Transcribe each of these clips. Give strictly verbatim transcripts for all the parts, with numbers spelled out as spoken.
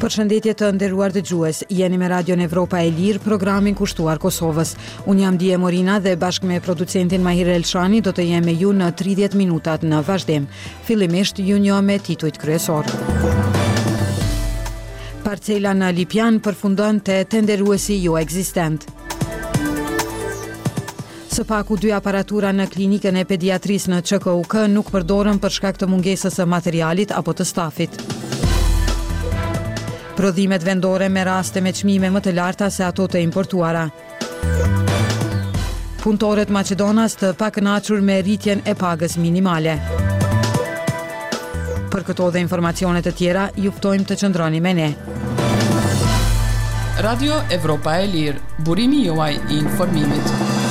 Përshëndetje të nderuar dëgjues, jeni me Radion Evropa e Lirë, programin kushtuar Kosovës. Unë jam Dije Morina dhe bashkë me producentin Mahir Elshani do të jem me ju në tridhjetë minutat në vazhdim. Fillimisht ju njoh me titujt kryesor. Parcela në Lipjan përfundon te tenderuesi jo ekzistent. Së paku dy aparatura në klinikën e pediatrisë në Q K U K nuk përdoren për shkak të mungesës së materialit apo të stafit. Prodhimet vendore me raste me çmime më të larta se ato të importuara. Punëtorët Maqedonas të pakënaqur me rritjen e pagës minimale. Për këto dhe informacione të tjera, ju ftojmë të qëndroni me ne. Radio Evropa e Lirë, burimi juaj i informimit.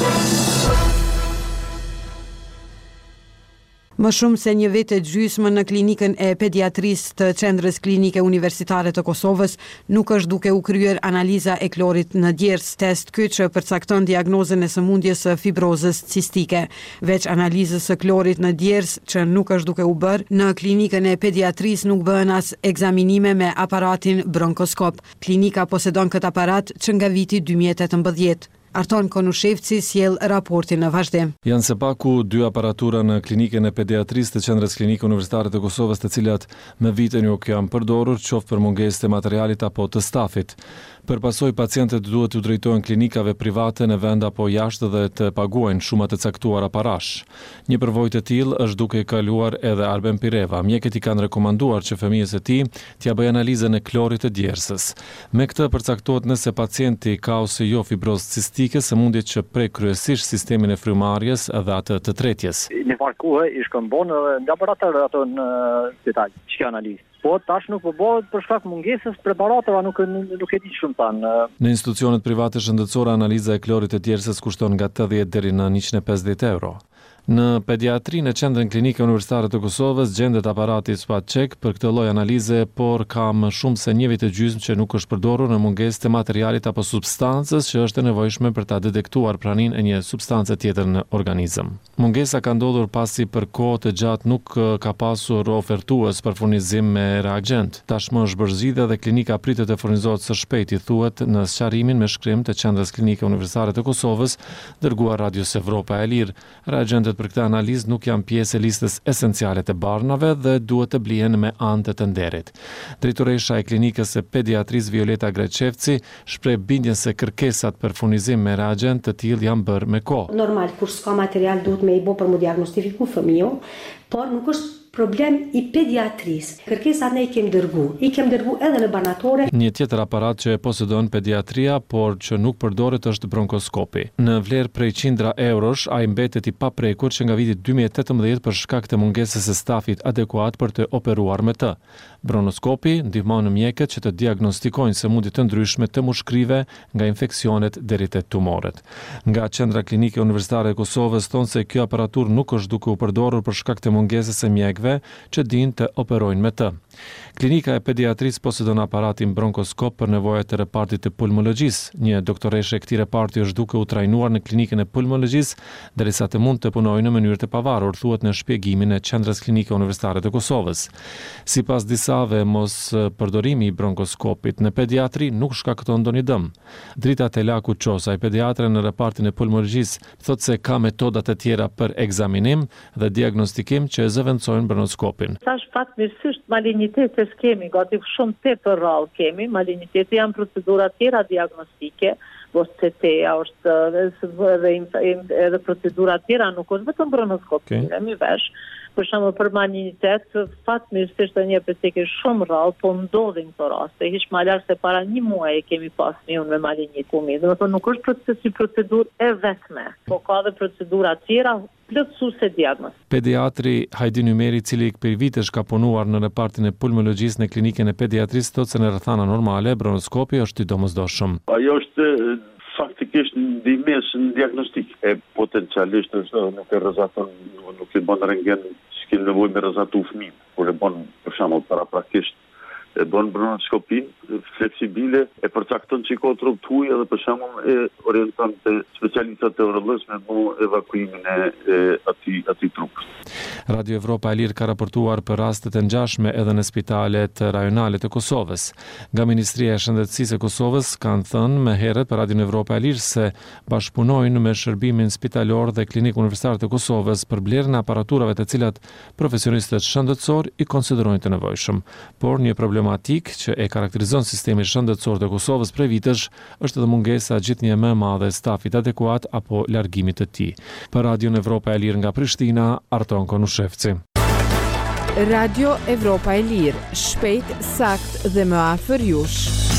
Më shumë se një vit e gjysmë në klinikën e pediatrisë të Qendrës Klinike Universitare të Kosovës nuk është duke u kryer analiza e klorit në djers, test ky që përcakton diagnozën e sëmundjes së fibrozës cistike. Veç analizës së klorit në djers që nuk është duke u bërë, në klinikën e pediatrisë nuk bëhen as ekzaminime me aparatin bronkoskop. Klinika posedon këtë aparat që nga viti dy mijë e tetëmbëdhjetë. Arton Konushevci sjell raportin në vazhdim. Janë së paku dy aparatura në klinikën e pediatrisë të Qendrës Klinike Universitare të Kosovës, të cilat me vite nuk janë përdorur, qoftë për mungesë të materialit apo të stafit. Për pasoj, pacientët duhet të drejtohen klinikave private në vend apo jashtë dhe të paguajnë shumë të caktuara parash. Një përvojë të tillë është duke kaluar edhe Arben Pireva. Mjekët i kanë rekomanduar që fëmijës së tij t'ia bëjë analizën e klorit të djersës. Me këtë përcaktohet nëse pacienti ka ose jo fibrozë cistike, sëmundje që prek kryesisht sistemin e frymarrjes dhe atë të tretjes. Në varkuhe i shkon bon në laborator ato në spital. Çka analizë? Po tash nuk po bëhet për shkak mungesës preparateve, nuk nuk e di shumë tanë. Në institucionet private shëndetësore analiza e klorit të djersës kushton nga tetëdhjetë deri në njëqind e pesëdhjetë euro. Në pediatri në Qendrën Klinike Universitare të Kosovës gjendet aparati Spatcheck për këtë lloj analize, por ka më shumë se një vit e gjysmë që nuk është përdorur në mungesë të materialit apo substancës që është e nevojshme për ta detektuar praninë e një substance tjetër në organizëm. Mungesa ka ndodhur pasi për kohë të gjatë nuk ka pasur ofertues për furnizim me reagent. Tashmë është bërë zgjidhje dhe klinika pritet të furnizohet së shpejti, thuhet në sqarimin me shkrim të Qendrës Klinike Universitare të Kosovës, dërguar Radios Evropa e Lirë. Reagentët për këtë analizë nuk janë pjesë e listës esenciale të barnave dhe duhet të blihen me anë të tenderit. Drejtoresha e klinikës së pediatrisë Violeta Greçevci shpreh bindjen se kërkesat për furnizim me reagent të tillë janë bërë me kohë. Normal, kur s'ka material duhet me i bo për mu diagnostifiku fëmijën, por nuk është problem i pediatrisë. Kërkesat ne i kem dërgu. I kem dërgu edhe në banatore. Një tjetër aparat që e posedon pediatria, por që nuk përdoret është bronkoskopi. Në vlerë prej qindra eurosh, ai mbetet i paprekur që nga viti dy mijë e tetëmbëdhjetë për shkak të mungesës së stafit adekuat për të operuar me të. Bronkoskopi ndihmon mjekët që të diagnostikojnë sëmundje të ndryshme të mushkrive, nga infeksionet deri te tumoret. Nga Qendra Klinike Universitare e Kosovës thonë se kjo aparaturë nuk është duke u përdorur për shkak të mungesës së mjekëve që din të operojnë me të. Klinika e pediatrisë posedon aparatin bronkoskop për nevojat e repartit të pulmologjisë. Një doktoreshe e këtij reparti është duke u trajnuar në klinikën e pulmologjisë derisa të mund të punojë në mënyrë të pavarur, thuhet në shpjegimin e Qendrës Klinike Universitare të Kosovës. Sipas disave, mos përdorimi i bronkoskopit në pediatri nuk shkakton ndonjë dëm. Drita Telaku Çosa, pediatre në repartin e pulmologjisë, thotë se ka metoda të tjera për ekzaminim dhe diagnostikim që zëvendësojnë bronkoskopin. Tash fatmirësisht malinitete s'kemi, gati shumë tepër rrallë kemi, malinitete janë procedura tjera diagnostike, O C T-ja është edhe procedura tjera, nuk është vetëm bronkoskopi, okay. Mi vesh, për shembull për malinitet, fatmirësisht një pjesë shumë rrallë, po ndodhin këto raste. Hiç më lart se para një muaji kemi pas një me malinitet. Domethënë nuk është procesi procedurë e vetme, po ka edhe procedura tjera plotësuese diagnoz. Pediatri Hajdi Numeri, i cili për vitesh ka punuar në repartin e pulmologjisë në klinikën e pediatrisë, thotë se në rrethana normale bronkoskopi është i domosdoshëm. Ajo është faktikisht ndihmës në diagnostik e potencialisht është nuk e rrezaton, nuk e bën rentgen, s'ka nevojë me rrezatu fëmijë, por e bën për shembull paraprakisht e bën bronkoskopin fleksibile, e përcakton që i ka rrugtuj edhe për shembull e orienton te specialistat e rrëllës me bu evakuimin e, e atij atij trupi. Radio Evropa e Lirë ka raportuar për rastet e ngjashme edhe në spitalet rajonale të Kosovës. Nga Ministria e Shëndetësisë e Kosovës kanë thënë më herët për Radio Evropa e Lirë se bashkëpunojnë me shërbimin spitalor dhe Klinikën Universitare të Kosovës për blerjen e aparaturave të cilat profesionistët shëndetësor i konsiderojnë të nevojshëm. Por një problematik që e karakterizon sistemin shëndetësor të Kosovës prej vitesh është edhe mungesa gjithnjë më e madhe e stafit adekuat apo largimit të tij. Për Radio Evropa e Lirë nga Prishtina, Arton Konushevci. Radio Evropa e Lirë, shpejt, sakt dhe më afër jush.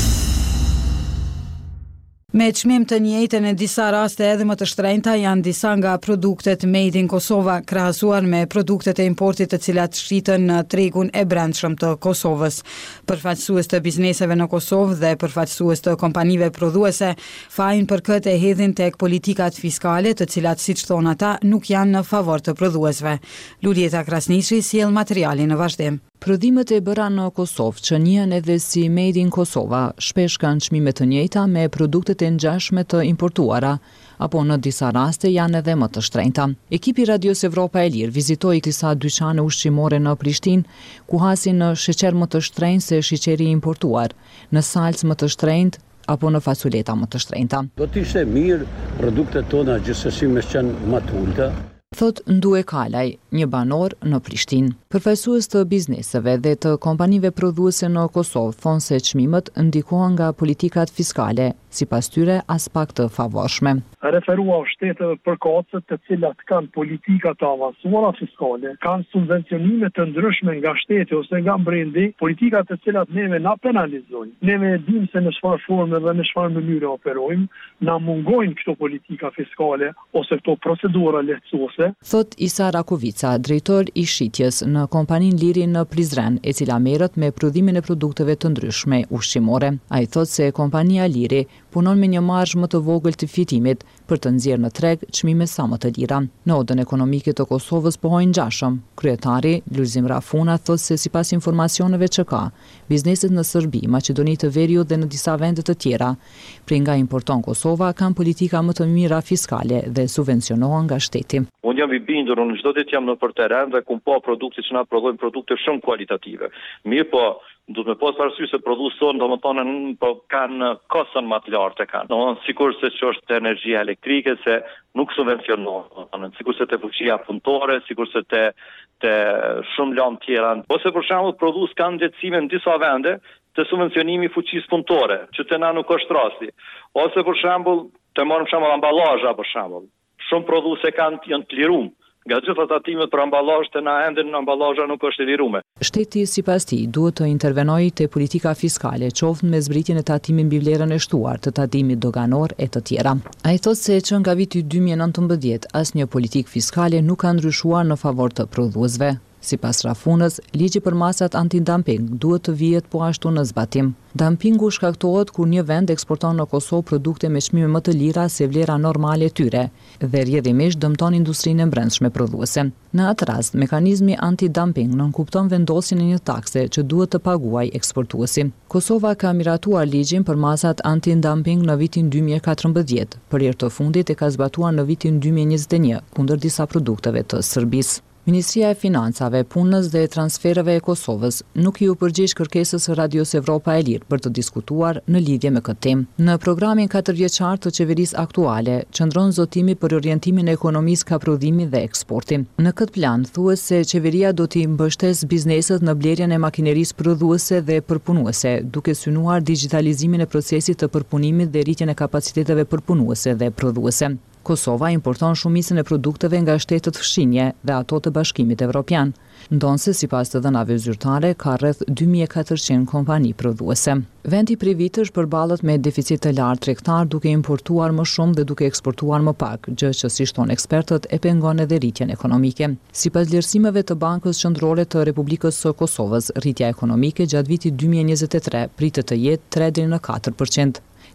Me çmim të njëjtën e disa raste edhe më të shtrenjta janë disa nga produktet made in Kosova krahasuar me produktet e importit të cilat shiten në tregun e brendshëm të Kosovës. Përfaqësues të bizneseve në Kosovë dhe përfaqësues të kompanive prodhuese fajin për këtë e hedhin tek politikat fiskale të cilat siç thon ata nuk janë në favor të prodhuesve. Lulieta Krasniqi sjell materialin në vazhdim. Prodhimet e bëra në Kosovë, që njihen edhe si Made in Kosova, shpesh kanë çmime të njëjta me produktet e ngjashme të importuara, apo në disa raste janë edhe më të shtrenjta. Ekipi Radios Evropa e Lirë vizitoi disa dyqane ushqimore në Prishtinë, ku hasin në sheqer më të shtrenjtë se sheqeri importuar, në salcë më të shtrenjtë apo në fasuleta më të shtrenjta. Do të ishte mirë produktet tona gjithsesi me qenë më të ulta. Thot Ndue Kalaj, një banor në Prishtinë. Përfaqësues të bizneseve dhe të kompanive prodhuese në Kosovë thonë se çmimet ndikohen nga politikat fiskale, sipas tyre as pak të favorshme. Referua shteteve përkatëse të cilat kanë politika të avancuara fiskale, kanë subvencionime të ndryshme nga shteti ose nga brendi, politika të cilat neve na penalizojnë. Neve e dim se në çfarë forme dhe në çfarë mënyre operojmë, na mungojnë këto politika fiskale ose këto procedura lehtësuese. Thot Isa Rakovica, drejtor i shitjes në kompaninë Liri në Prizren, e cila merret me prodhimin e produkteve të ndryshme ushqimore. Ai thot se kompania Liri punon me një marzh më të vogël të fitimit për të nxjerrë në treg çmime sa më të lira. Në odën ekonomike të Kosovës pohojnë ngjashëm. Kryetari Lulzim Rafuna thot se sipas informacioneve që ka, bizneset në Serbi, Maqedoni të Veriut dhe në disa vende të tjera, prej nga importon Kosova, kanë politika më të mira fiskale dhe subvencionohen nga shteti. Unë jam i bindur, unë çdo ditë jam në për teren dhe kum pa produkte që na prodhojnë produkte shumë kualitative. Mirë po, duhet me pas parasysh se prodhuesit sonë domethënë po kanë koston më të lartë kanë. Domethënë sikur se ç'është energjia elektrike se nuk subvencionohen, domethënë sikur se te fuqia punëtore, sikur se te te shumë lëndë tjera. Ose për shembull prodhues kanë ndërtime në disa vende të subvencionimi fuqisë punëtore, që te na nuk është rasti. Ose për shembull, të marrim shembull amballazha për shembull. Shumë prodhuese kanë janë të liruar. Nga gjitha tatimet për ambalazh të na ende në ambalazha nuk është e liruar. Shteti sipas tij duhet të intervenojë te politika fiskale, qoftë me zbritjen e tatimit mbi vlerën e shtuar, të tatimit doganor e të tjera. Ai thotë se që nga viti dy mijë e nëntëmbëdhjetë asnjë politikë fiskale nuk ka ndryshuar në favor të prodhuesve. Sipas Rafunës, ligji për masat antidumping duhet të vihet po ashtu në zbatim. Dumpingu shkaktohet kur një vend eksporton në Kosovë produkte me çmime më të lira se vlera normale e tyre dhe rrjedhimisht dëmton industrinë e brendshme prodhuese. Në atë rast, mekanizmi antidumping nënkupton vendosjen e një takse që duhet të paguajë eksportuesi. Kosova ka miratuar ligjin për masat antidumping në vitin dy mijë e katërmbëdhjetë, por herë të fundit e ka zbatuar në vitin dy mijë e njëzet e një kundër disa produkteve të Serbisë. Ministria e Financave, Punës dhe Transfereve e Kosovës nuk i u përgjigj kërkesës së Radios Evropa e Lirë për të diskutuar në lidhje me këtë temë. Në programin katërvjeçar të qeverisë aktuale, qëndron zotimi për orientimin e ekonomisë ka prodhimi dhe eksporti. Në këtë plan, thuhet se qeveria do t'i mbështesë bizneset në blerjen e makinerisë prodhuese dhe përpunuese, duke synuar digitalizimin e procesit të përpunimit dhe rritjen e kapaciteteve përpunuese dhe prodhuese. Kosova importon shumicën e produkteve nga shtetet fshinje dhe ato të Bashkimit Evropian, ndonse sipas të dhënave zyrtare ka rreth dy mijë e katërqind kompani prodhuese. Vendi privitësh përballet me deficit të lartë tregtar duke importuar më shumë dhe duke eksportuar më pak, gjë që si thon ekspertët e pengon edhe rritjen ekonomike. Sipas vlerësimeve të Bankës Qendrore të Republikës së Kosovës, rritja ekonomike gjatë vitit dy mijë e njëzet e tre pritet të jetë tre deri në katër përqind.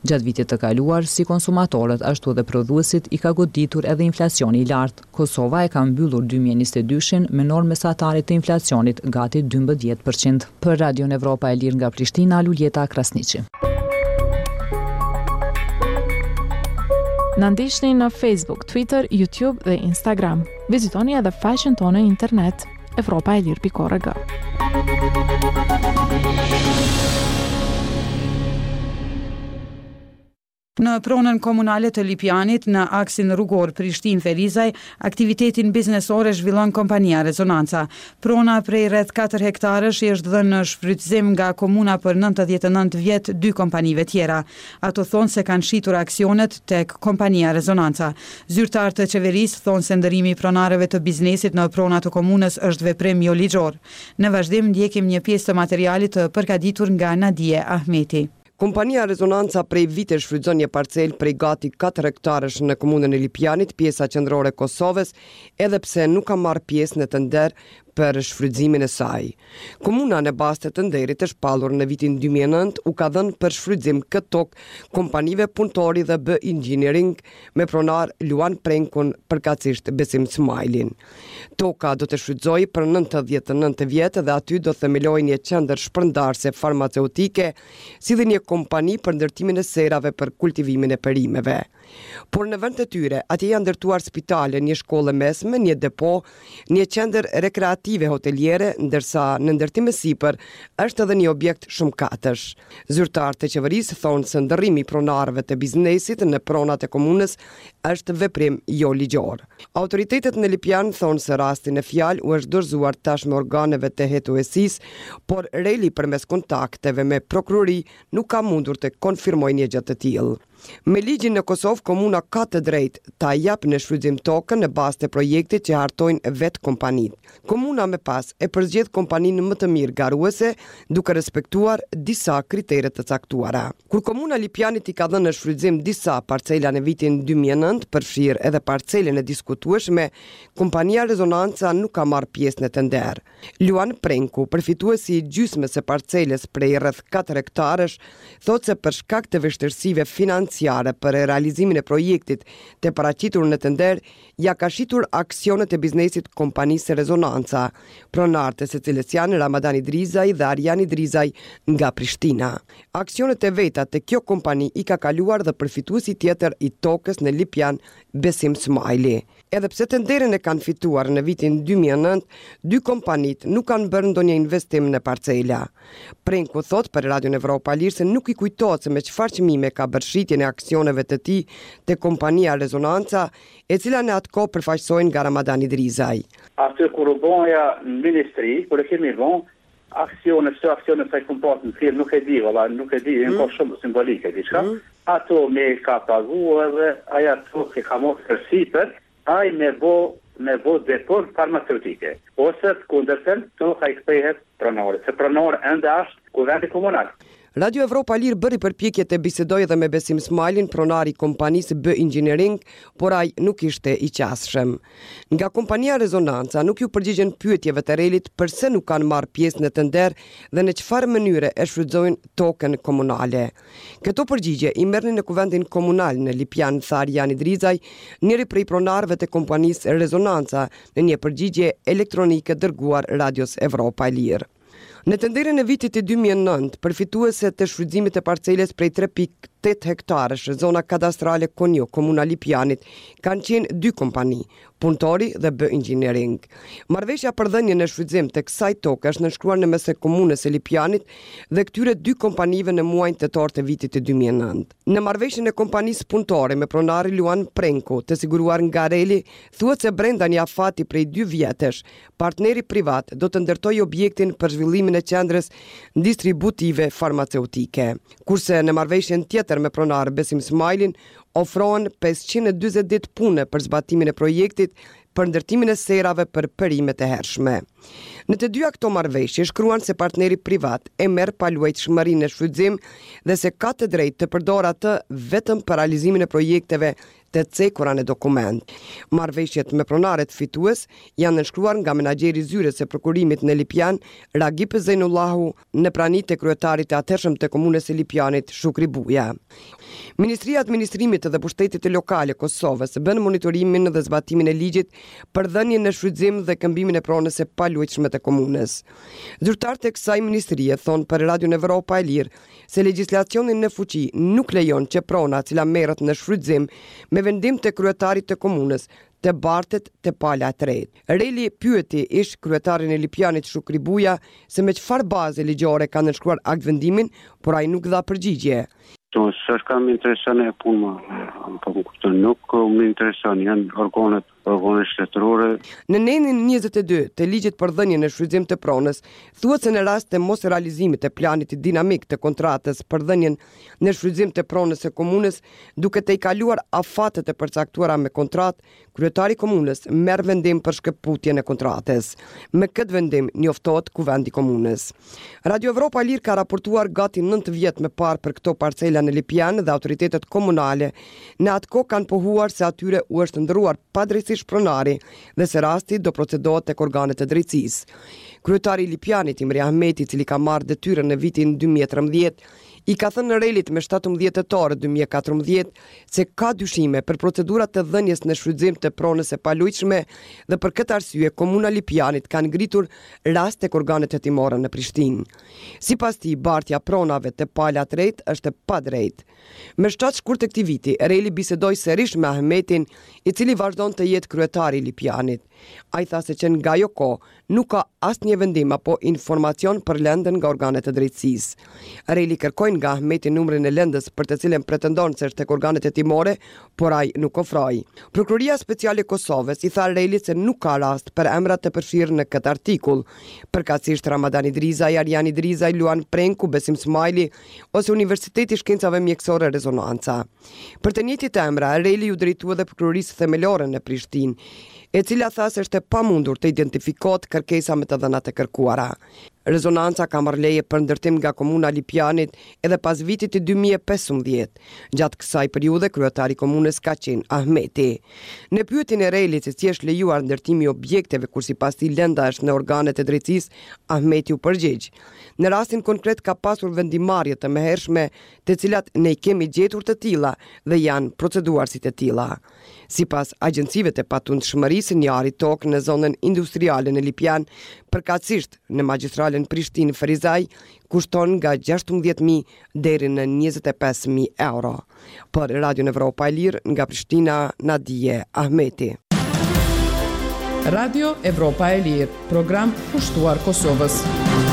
Gjatë vitit të kaluar, si konsumatorët ashtu edhe prodhuesit i ka goditur edhe inflacioni i lartë. Kosova e ka mbyllur dy mijë e njëzet e dy-shin me normë mesatare të inflacionit gati dymbëdhjetë përqind. Për Radion Evropa e Lirë nga Prishtina, Luljeta Krasniqi. Na ndiqni në Facebook, Twitter, YouTube dhe Instagram. Vizitoni edhe faqen tonë në internet evropa e lirë pikë org. Në pronën komunale të Lipjanit, në aksin rrugor Prishtinë-Ferizaj, aktivitetin biznesore zhvillon kompania Rezonanca. Prona prej rreth katër hektarësh është dhënë në shfrytëzim nga komuna për nëntëdhjetë e nëntë vjet dy kompanive tjera. Ato thonë se kanë shitur aksionet tek kompania Rezonanca. Zyrtarë të qeverisë thonë se ndërimi i pronarëve të biznesit në prona të komunës është veprim jo ligjor. Në vazhdim ndjekim një pjesë të materialit të përgatitur nga Nadije Ahmeti. Kompania Rezonanca prej vite shfrytëzon një parcel prej gati katër hektarësh në komunën e Lipjanit, pjesa qendrore e Kosovës, edhe pse nuk ka marrë pjesë në tender për shfrytëzimin e saj. Komuna në bazë të tenderit e shpallur në vitin dy mijë e nëntë u ka dhënë për shfrytëzim këtë tokë kompanive punëtori dhe B Engineering me pronar Luan Prenkun, përkatësisht Besim Smajlin. Toka do të shfrytëzojë për nëntëdhjetë e nëntë vjet dhe aty do themelojë një qendër shpërndarëse farmaceutike, si dhe një kompani për ndërtimin e serave për kultivimin e perimeve. Por në vend të tyre, atje janë ndërtuar spitale, një shkollë mesme, një depo, një qendër rekreative hoteliere, ndërsa në ndërtim e sipër është edhe një objekt shumëkatësh. Zyrtarët e qeverisë thonë se ndërrimi i pronarëve të biznesit në pronat e komunës është veprim jo ligjor. Autoritetet në Lipjan thonë se rastin e fjalë u është dorëzuar tashmë organeve të hetuesisë, por reli përmes kontakteve me prokurori nuk ka mundur të konfirmojë një gjë të tillë. Me ligjin në Kosovë, komuna ka të drejtë ta jap në shfrytëzim tokën në bazë të projektit që hartojnë vetë kompanitë. Komuna me pas e përzgjedh kompaninë më të mirë garuese, duke respektuar disa kritere të caktuara. Kur komuna Lipjanit i ka dhënë në shfrytëzim disa parcela në vitin dy mijë e nëntë, përfshirë edhe parcelën e diskutueshme, kompania Rezonanca nuk ka marrë pjesë në tender. Luan Prenku, përfituesi i gjysmës së parcelës prej rreth katër hektarësh, thotë se për shkak të vështirësive financiare për realizimin e projektit të paraqitur në tender, ja ka shitur aksionet e biznesit kompanisë Rezonanca, pronartë së cilës janë Ramadan Idrizaj dhe Arjan Idrizaj nga Prishtina. Aksionet e veta të kjo kompani i ka kaluar dhe përfituesi tjetër i tokës në Lipjan, Besim Smajli. Edhe pse tenderin e kanë fituar në vitin dy mijë e nëntë, dy kompanit nuk kanë bërë ndonjë investim në parcela. Prenku thot për Radion Evropa Lirë se nuk i kujtohet se me çfarë çmime ka bërë shitjen e aksioneve të tij te kompania Rezonanca, e cila në atë kohë përfaqësohen nga Ramadan Idrizaj. Atë kur u bëja në ministri, kur e kemi vënë aksione, çdo aksione sa i kompat në firmë, nuk e di, valla, nuk e di, mm. ka shumë simbolike diçka. Mm. Ato me ka paguar dhe aja to që ka marrë për sipër, ai me bo me bo depon farmaceutike. Ose të kundërtën, to ka i kthehet pronarit. Se pronari ende është kuvendi komunal. Radio Evropa Lirë bëri përpjekje të bisedojë edhe me Besim Smajlin, pronari i kompanisë B Engineering, por ai nuk ishte i qasshëm. Nga kompania Rezonanca nuk ju përgjigjen pyetjeve të relit përse nuk kanë marrë pjesë në tender dhe në çfarë mënyre e shfrytëzojnë tokën komunale. Këto përgjigje i merrnin në kuvendin komunal në Lipjan, tha Arjan Idrizaj, njëri prej pronarëve të kompanisë Rezonanca, në një përgjigje elektronike dërguar Radios Evropa Lirë. Në tenderin e vitit të dy mijë e nëntë, përfituese të shfrytëzimit të parceles prej tre pikë tetë hektarësh, zona kadastrale Konjo, komuna Lipjanit, kanë qenë dy kompani, Punëtori dhe B Engineering. Marrëveshja për dhënien në shfrytëzim të kësaj toke është nënshkruar në mes të komunës së Lipjanit dhe këtyre dy kompanive në muajin tetor të vitit të dy mijë e nëntë. Në marrëveshjen e kompanisë Punëtori me pronari Luan Prenko, të siguruar nga Reli, thuhet se brenda një afati prej dy vjetësh, partneri privat do të ndërtojë objektin për zhvillimin e qendrës distributive farmaceutike. Kurse në marrëveshjen tjetër me pronar Besim Smajlin, ofrohen pesëqind e dyzet ditë pune për zbatimin e projektit për ndërtimin e serave për perimet e hershme. Në të dyja këto marrëveshje shkruan se partneri privat e merr paluajtshmërinë në shfrytëzim dhe se ka të drejtë të përdorë atë vetëm për realizimin e projekteve të cekura në dokument. Marrëveshjet me pronaret fitues janë nënshkruar nga menaxheri i zyrës së prokurimit në Lipjan, Ragip Zejnullahu, në pranitë e kryetarit të atëhershëm të komunës së Lipjanit, Shukri Buja. Ministria e Administrimit dhe Pushtetit të Lokale Kosovës bën monitorimin dhe zbatimin e ligjit për dhënien në shfrytëzim dhe këmbimin e pronës së paluajtshme të komunës. Zyrtarët e kësaj ministrie thonë për Radion Evropa e Lirë se legjislacioni në fuqi nuk lejon që prona cila merret në shfrytëzim me vendim të kryetarit të komunës të bartet të pala të rejtë. Reli pyeti ish kryetarin e Lipjanit Shukri Buja se me çfarë baze ligjore ka nënshkruar akt vendimin, por ai nuk dha përgjigje. To s'është kam intereson e punë, po kupton, nuk më intereson, janë organet organe shtetërore. Në nenin njëzet e dy të ligjit për dhënien në shfrytëzim të pronës, thuhet se në rast të mos realizimit të planit dinamik të kontratës për dhënien në shfrytëzim të pronës së komunës, duke të i kaluar afatet e përcaktuara me kontratë, kryetari i komunës merr vendim për shkëputjen e kontratës. Me këtë vendim njoftohet kuvendi i komunës. Radio Evropa Lirë ka raportuar gati nëntë vjet më parë për këto parcela në Lipjan dhe autoritetet komunale në atë kohë kanë pohuar se atyre u është ndërruar padrejtisht pronari dhe se rasti do procedohet tek organet e drejtësisë. Kryetari i Lipjanit Imri Ahmeti, i cili ka marrë detyrën në vitin dy mijë e trembëdhjetë, i ka thënë në Relit me shtatëmbëdhjetë tetor dy mijë e katërmbëdhjetë se ka dyshime për procedurat të dhënies në shfrytëzim të pronës së paluajtshme dhe për këtë arsye komuna Lipjanit ka ngritur rast tek organet hetimore në Prishtinë. Sipas tij, bartja pronave të pala të rejtë është pa drejtë. Me shtatë shkurt të këtij viti, Reli bisedoi sërish me Ahmetin, i cili vazhdon të jetë kryetari i Lipjanit. Ai tha se që nga ajo kohë nuk ka asnjë vendim apo informacion për lëndën nga organet e drejtësisë. Reli kërkoi nga Ahmeti numrin e lëndës për të cilën pretendon se është tek organet hetimore, por ai nuk ofroi. Prokuroria Speciale e Kosovës i tha Relit se nuk ka rast për emrat të përfshirë në këtë artikull, përkatësisht Ramadan Idrizaj, Arjan Idrizaj, Luan Prenku, Besim Smajli ose Universiteti i Shkencave Mjekësore Rezonanca. Për të njëjtit emra, Reli u drejtua dhe prokurorisë themelore në Prishtinë, e cila tha se është e pamundur të identifikohet kërkesa me të dhënat e kërkuara. Rezonanca ka marrë leje për ndërtim nga komuna Lipjanit edhe pas vitit të dy mijë e pesëmbëdhjetë. Gjatë kësaj periudhe kryetari i komunës ka qenë Ahmeti. Në pyetjen e Relit se si është lejuar ndërtimi i objekteve kur sipas tij lënda është në organet e drejtësisë, Ahmeti u përgjigj. Në rastin konkret ka pasur vendimarrje të mëhershme, të cilat ne i kemi gjetur të tilla dhe janë proceduar si të tilla. Sipas agjencive të patundshmërisë, një ari tokë në zonën industriale në Lipjan, përkatësisht në magjistralen Prishtinë Ferizaj, kushton nga gjashtëmbëdhjetë mijë deri në njëzet e pesë mijë euro. Për Radio Evropa e Lirë nga Prishtina, Nadije Ahmeti. Radio Evropa e Lirë, program pushtuar Kosovës.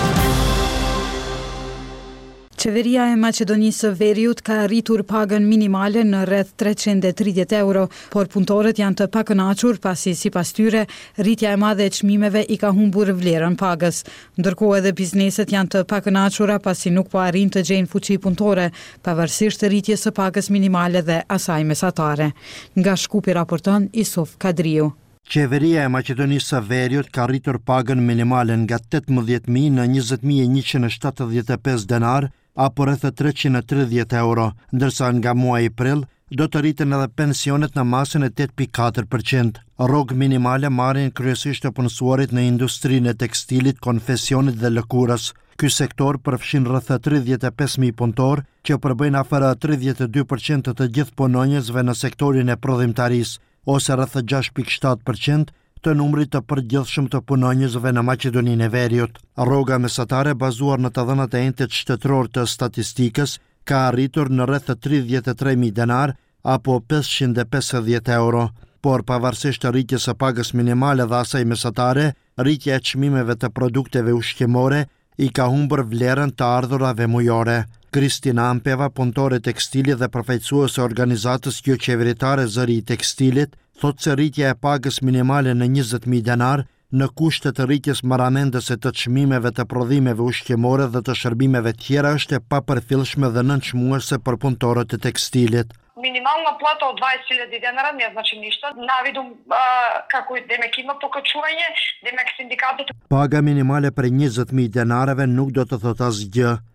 Qeveria e Maqedonisë së Veriut ka rritur pagën minimale në rreth treqind e tridhjetë euro, por punëtorët janë të pakënaqur pasi sipas tyre rritja e madhe e çmimeve i ka humbur vlerën pagës. Ndërkohë edhe bizneset janë të pakënaqura pasi nuk po arrin të gjejnë fuqi punëtore, pavarësisht rritjes së pagës minimale dhe asaj mesatare. Nga Shkupi raporton Isuf Kadriu. Qeveria e Maqedonisë së Veriut ka rritur pagën minimale nga tetëmbëdhjetë mijë në njëzet mijë e njëqind e shtatëdhjetë e pesë denar, apo rreth treqind e tridhjetë euro, ndërsa nga muaji prill do të rriten edhe pensionet në masën e tetë pikë katër përqind. Rrogë minimale marrin kryesisht të punësuarit në industrinë e tekstilit, konfeksionit dhe lëkurës. Ky sektor përfshin rreth tridhjetë e pesë mijë punëtor, që përbëjnë afër tridhjetë e dy përqind të gjithë punonjësve në sektorin e prodhimtarisë, ose rreth gjashtë pikë shtatë përqind të numrit të përgjithshëm të punonjësve në Maqedoninë e Veriut. Rroga mesatare bazuar në të dhënat e entit shtetëror të statistikës ka arritur në rreth tridhjetë e tre mijë denar apo pesëqind e pesëdhjetë euro, por pavarësisht të rritjes së pagës minimale dhe asaj mesatare, rritja e çmimeve të produkteve ushqimore i ka humbur vlerën të ardhurave mujore. Kristina Ampeva, punëtore tekstili dhe përfaqësuese organizatës jo qeveritare Zëri i Tekstilit, thotë se rritja e pagës minimale në njëzet mijë denar në kushtet të rritjes marramendëse të çmimeve të prodhimeve ushqimore dhe të shërbimeve tjera është e papërfillshme dhe nënçmuese për punëtorët e tekstilit. Минимална плата од дваесет илјади денара не значи ништо. Навидум како демек има покачување, демек синдикатот. Paga minimale për njëzet mijë denareve nuk do të thotë asgjë.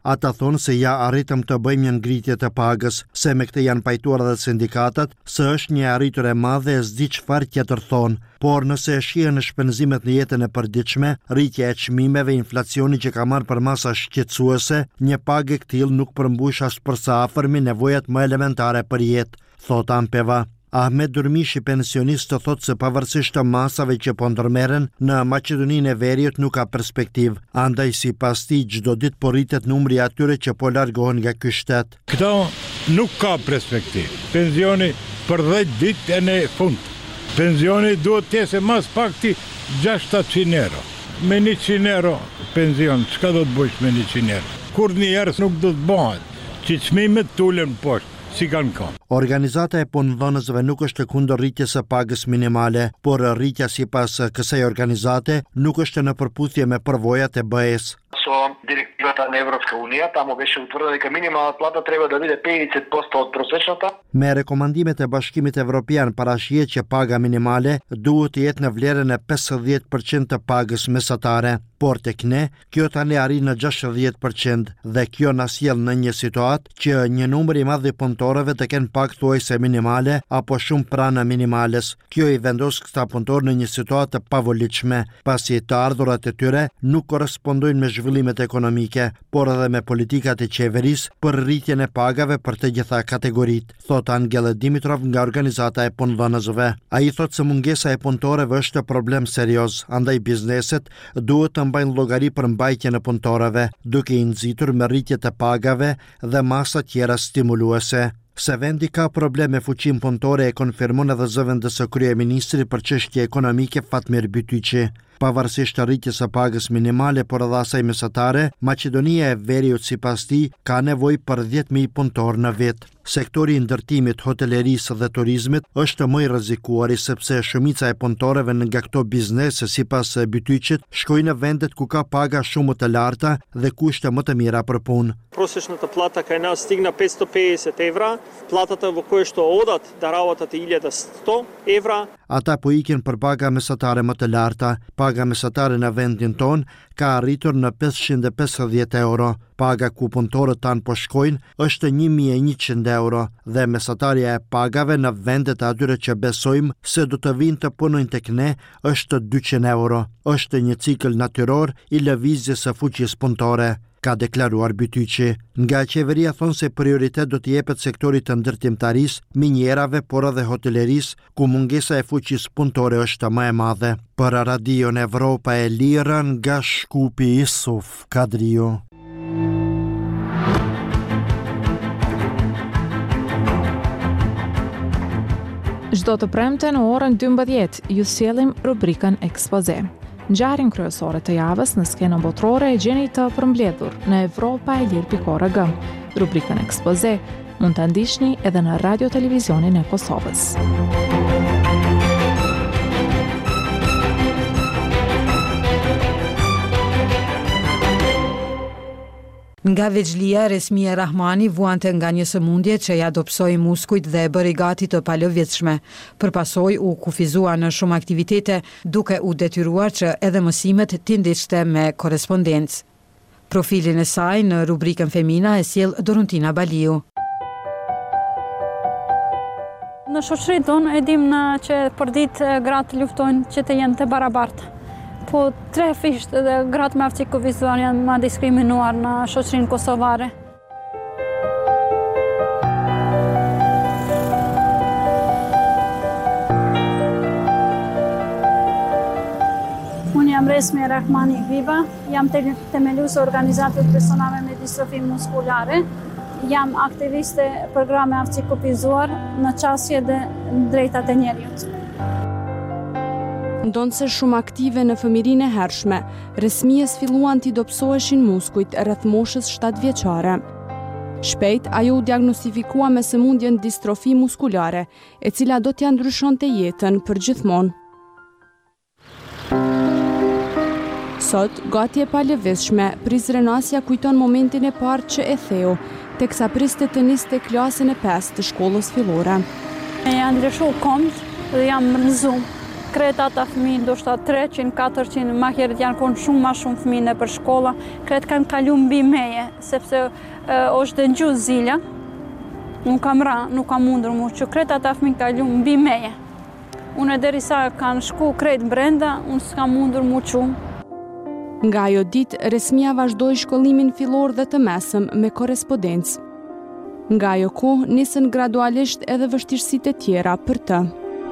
Ata thonë se ja arritëm të bëjmë një ngritje të pagës, se me këtë janë pajtuar edhe sindikatat, se është një arritur e madhe e s'di çfarë tjetër thonë, por nëse e shihen në shpenzimet në jetën e përditshme, rritja e çmimeve, inflacioni që ka marrë për masa shqetësuese, një pagë e këtillë nuk përmbush as për sa afërmi nevojat më elementare për jetë, thot Ampeva. Ahmet Durmishi, pensionist, të thotë se pavarësisht të masave që po ndërmerren, në Maqedoninë e Veriut nuk ka perspektivë. Andaj sipas tij çdo ditë po rritet numri i atyre që po largohen nga ky shtet. Këto nuk ka perspektivë. Pensioni për dhjetë ditë e në fund. Pensioni duhet të jetë mas pakti gjashtëqind euro. Me njëqind euro pension, çka do të bësh me njëqind euro? Kur një herë nuk do të bëhet, që çmimet tulen poshtë. Si kanë kanë. Organizata e punëdhënësve nuk është kundër rritjes së pagës minimale, por rritja sipas kësaj organizate nuk është në përputhje me përvojat e B E-s. Со директивата на Европска унија, таму беше утврдено дека минималната плата треба да биде педесет проценти од просечната. Me rekomandimet e Bashkimit Evropian parashihet që paga minimale duhet të jetë në vlerën e pesëdhjetë përqind të pagës mesatare, por tek ne kjo tani arrin në gjashtëdhjetë përqind dhe kjo na sjell në një situatë që një numër i madh i punëtorëve të kenë pagë thuajse minimale apo shumë pranë minimales. Kjo i vendos këta punëtorë në një situatë të pavolitshme, pasi të ardhurat e tyre nuk korrespondojnë me zhvillimet ekonomike, por edhe me politikat e qeverisë për rritjen e pagave për të gjitha kategoritë, thot Angela Dimitrov nga organizata e punëdhënësve. Ai thot se mungesa e punëtorëve është problem serioz, andaj bizneset duhet të mbajnë llogari për mbajtjen e punëtorëve, duke i nxitur me rritje të pagave dhe masa tjera stimuluese. Se vendi ka probleme fuqim punëtore e konfirmon edhe zëvendës së kryeministrit për çështje ekonomike Fatmir Bytyqi. Pavarësisht rritjes së pagës minimale por edhe asaj mesatare, Maqedonia e Veriut sipas tij ka nevojë për dhjetë mijë punëtorë në vit. Sektori i ndërtimit, hotelerisë dhe turizmit është më i rrezikuar sepse shumica e punëtorëve nga këto biznese sipas Bytyqit shkojnë në vendet ku ka paga shumë të larta dhe kushte më të mira për punë. Prosečната плата кај нас стигна петsto pedeset евра, платата во која што одат да работат е илјада и сто евра. Ata po ikin për paga mesatare më të larta. Paga mesatare në vendin ton ka arritur në pesëqind e pesëdhjetë euro. Paga ku punëtorët tanë po shkojnë është një mijë e njëqind euro dhe mesatarja e pagave në vendet e atyre që besojmë se do të vinë të punojnë tek ne është dyqind euro. Është një cikël natyror i lëvizjes së fuqisë punëtore, ka deklaruar Bytyqi. Nga qeveria thonë se prioritet do të jepet sektorit të ndërtimtarisë, minjerave, por edhe hotelerisë, ku mungesa e fuqisë punëtore është më e madhe. Për Radion Evropa e Lirë nga Shkupi, Isuf Kadriu. Çdo të premte në orën dymbëdhjetë ju sjellim rubrikën Ekspoze. Ngjarjen kryesore të javës në skenën botërore e gjeni të përmbledhur në Evropa e Lirë pikë org. Rubrikën Ekspoze mund ta ndiqni edhe në Radio Televizionin e Kosovës. Nga veçlia, Resmia Rahmani vuante nga një sëmundje që ja dobësoi muskujt dhe e bëri gati të palëvjetshme. Përpasoj u kufizua në shumë aktivitete, duke u detyruar që edhe mësimet t'i ndiqte me korrespondencë. Profilin e saj në rubrikën Femina e sjell Dorontina Baliu. Në shoqërinë tonë e dim në që për ditë gratë luftojnë që të jenë të barabartë. Po tre fisht dhe gratë me aftësi vizual janë ma diskriminuar në shoqërinë kosovare. Unë jam Resmia Rahmani Viva, jam themeluese e organizatës personave me distrofi muskulare, jam aktiviste programe aftësi kufizuar në qasje dhe drejtat e njerëzit. Ndonë se shumë aktive në fëmirinë e hershme, Resmijes filluan t'i dobësoheshin muskujt rreth moshës shtatë vjeçare. Shpejt, ajo u diagnostifikua me sëmundjen distrofi muskulare, e cila do t'ja ndryshonte jetën për gjithmonë. Sot, gati e palëvizshme, Priz Renasja kujton momentin e parë që e theu, teksa priste të niste klasën e pestë të shkollës fillore. E janë ndryshu komt dhe jam rënzu. Kretë ata fëmijë, ndoshta treqind, katërqind, ma herët janë konë shumë ma shumë fëmijë në për shkolla, kretë kanë kalu mbi meje, sepse e, është dëngju zilja, nuk kam ra, nuk kam mundur mu, që kretë ata fëmijë kalu mbi meje. Unë e derisa kanë shku kretë brenda, unë s'kam mundur mu qumë. Nga ajo ditë, Resmia vazhdoi shkollimin fillor dhe të mesëm me korrespondencë. Nga ajo kohë, nisën gradualisht edhe vështirësitë e tjera për të.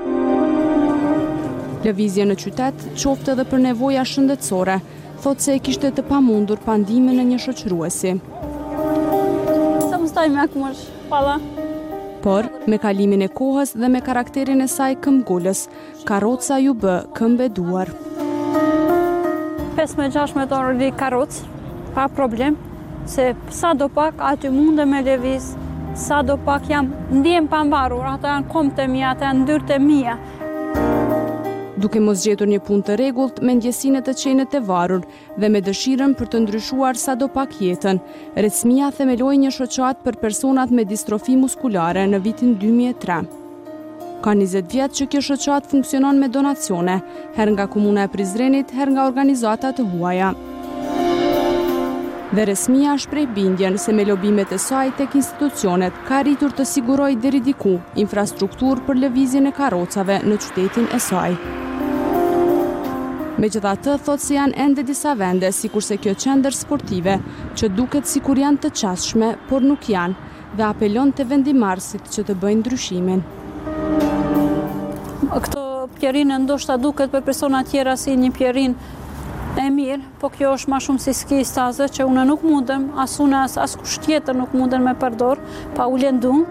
Lëvizje në qytet qoftë edhe për nevoja shëndetësore, thotë se e kishte të pamundur pa ndihmën e një shoqëruesi. Sa më staj me akmosh, pala. Por, me kalimin e kohës dhe me karakterin e saj këmbgullës, karroca ju bë këmbë e duar. pesëmbëdhjetë gjashtëmbëdhjetë orë li karrocë, pa problem, se sa do pak aty mundë me lëviz, sa do pak jam ndjem pa mbarur, ata janë komët e mia, ata janë ndyrët e mia. Duke mos gjetur një punë të rregullt me ndjesinë të qenët e varur dhe me dëshirën për të ndryshuar sadopak jetën, Resmia themeloi një shoqat për personat me distrofi muskulare në vitin dy mijë e tre. Ka njëzet vjet që kjo shoqat funksionon me donacione, her nga komuna e Prizrenit, her nga organizata të huaja. Dhe Resmia shpreh bindjen se me lobimet e saj tek institucionet ka arritur të sigurojë deri diku infrastrukturë për lëvizjen e karrocave në qytetin e saj. Megjithatë, thotë se janë ende disa vende, sikurse kjo qendër sportive, që duket sikur janë të qasshme, por nuk janë, dhe apelon te vendimarrësit që të bëjnë ndryshimin. Këto pjerinë ndoshta duket për persona tjera si një pjerinë e mirë, po kjo është ma shumë si ski staze që unë nuk mundem, as unë as, as kusht tjetër nuk mundem me përdor, pa u lëndu.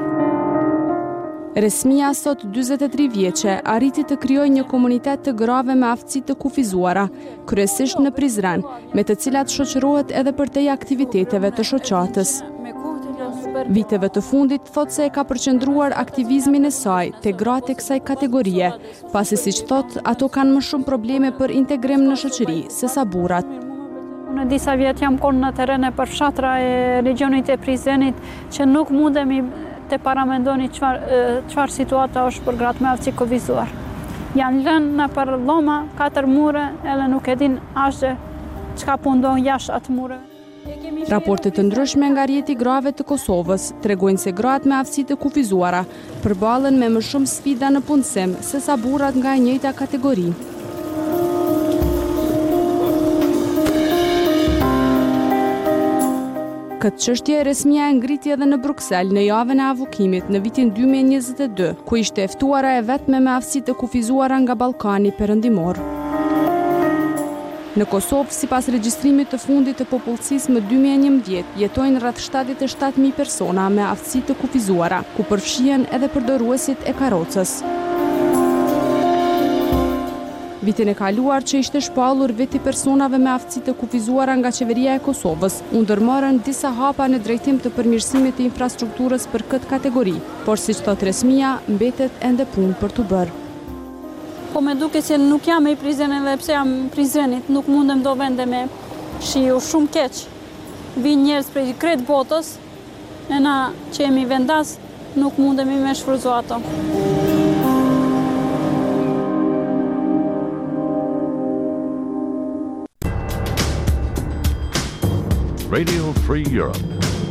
Resmia, sot dyzet e tri vjeçe, arriti të krijojë një komunitet të grave me aftësi të kufizuara, kryesisht në Prizren, me të cilat shoqërohet edhe përtej aktiviteteve të shoqatës. Viteve të fundit thotë se e ka përqendruar aktivizmin e saj te gratë e kësaj kategorie, pasi siç thotë, ato kanë më shumë probleme për integrim në shoqëri se sa burrat. Unë disa vjet jam konë në terren e përfshatra e regionit e Prizrenit që nuk mundemi të paramendoni çfarë situata është për gratë me aftësi kufizuar. Janë lënë në për lloma, katër mure, edhe nuk e din asgjë çka pundon jashtë atë mureve. Raportet të ndryshme nga rjeti grave të Kosovës tregojnë se gratë me aftësi të kufizuara përballen me më shumë sfida në punësim se sa burrat nga e njëjta kategori. Këtë çështje Resmia e ngriti edhe në Bruksel në javën e avokimit në vitin dy mijë e njëzet e dy, ku ishte e ftuara e vetme me aftësi të kufizuara nga Ballkani Perëndimor. Në Kosovë, sipas regjistrimit të fundit të popullsisë më dy mijë e njëmbëdhjetë, jetojnë rreth shtatëdhjetë e shtatë mijë persona me aftësi të kufizuara, ku përfshihen edhe përdoruesit e karrocës. Vitin e kaluar që ishte shpallur veti personave me aftësi të kufizuara nga qeveria e Kosovës, u ndërmarrën disa hapa në drejtim të përmirësimit të infrastrukturës për këtë kategori, por siç thot Resmia, mbetet ende punë për të bërë. Po me duke që nuk jam e i Prizrenit dhe pse jam Prizrenit, nuk mundem do vende me shiu shumë keq. Vinë njerëz prej kretë botës, e na që jemi vendas, nuk mundemi me shfrytzu ato. Radio Free Europe.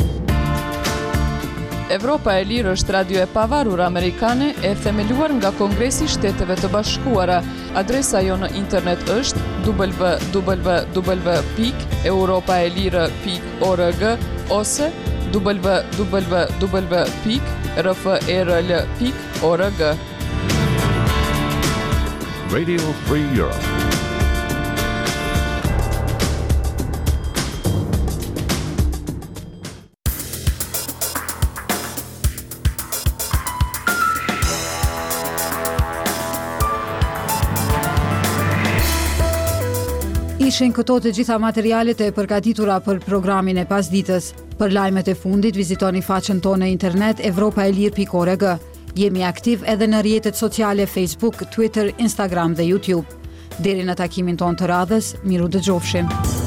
Evropa e Lirë është radio e pavarur amerikane e themeluar nga Kongresi i Shteteve të Bashkuara. Adresa jo në internet është w w w pikë europaelire pikë org ose w w w pikë r f e r l pikë org. Radio Free Europe. Ishin këto të gjitha materialet e përgatitura për programin e pasditës. Për lajmet e fundit, vizitoni faqen tonë në internet europaelir pikë org. Jemi aktiv edhe në rrjetet sociale Facebook, Twitter, Instagram dhe YouTube. Deri në takimin tonë të radhës, miru dëgjofshim.